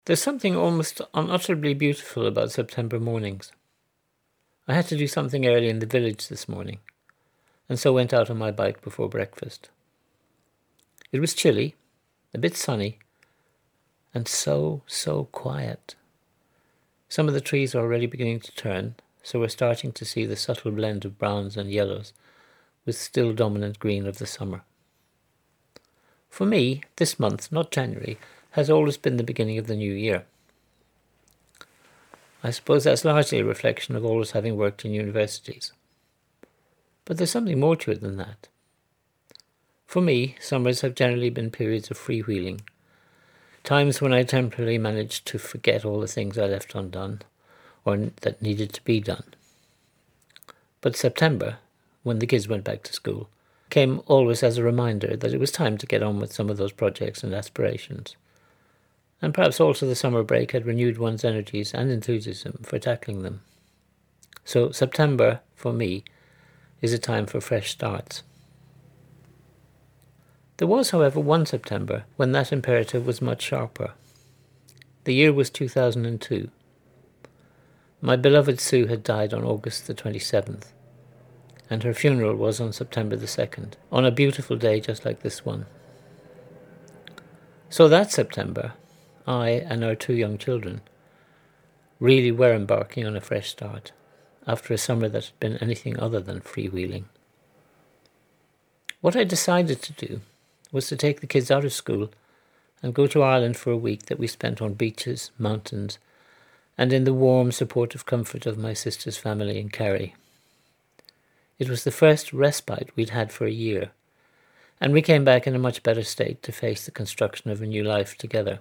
There's something almost unutterably beautiful about September mornings. I had to do something early in the village this morning, and so went out on my bike before breakfast. It was chilly, a bit sunny, and so quiet. Some of the trees are already beginning to turn, so we're starting to see the subtle blend of browns and yellows with still dominant green of the summer. For me, this month, not January, has always been the beginning of the new year. I suppose that's largely a reflection of always having worked in universities. But there's something more to it than that. For me, summers have generally been periods of freewheeling, times when I temporarily managed to forget all the things I left undone or that needed to be done. But September, when the kids went back to school, came always as a reminder that it was time to get on with some of those projects and aspirations. And perhaps also the summer break had renewed one's energies and enthusiasm for tackling them. So September, for me, is a time for fresh starts. There was, however, one September when that imperative was much sharper. The year was 2002. My beloved Sue had died on August the 27th, and her funeral was on September the 2nd, on a beautiful day just like this one. So that September, I and our 2 young children really were embarking on a fresh start, after a summer that had been anything other than freewheeling. What I decided to do was to take the kids out of school and go to Ireland for a week that we spent on beaches, mountains, and in the warm, supportive comfort of my sister's family in Kerry. It was the first respite we'd had for a year, and we came back in a much better state to face the construction of a new life together.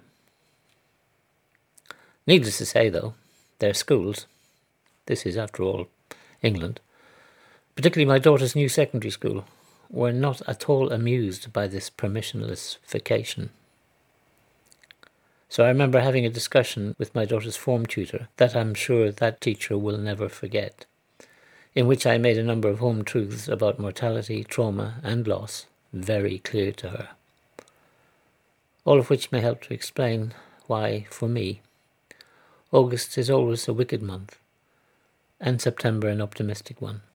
Needless to say, though, their schools, this is, after all, England, particularly my daughter's new secondary school, were not at all amused by this permissionless vacation. So I remember having a discussion with my daughter's form tutor that I'm sure that teacher will never forget, in which I made a number of home truths about mortality, trauma and loss very clear to her. All of which may help to explain why, for me, August is always a wicked month, and September an optimistic one.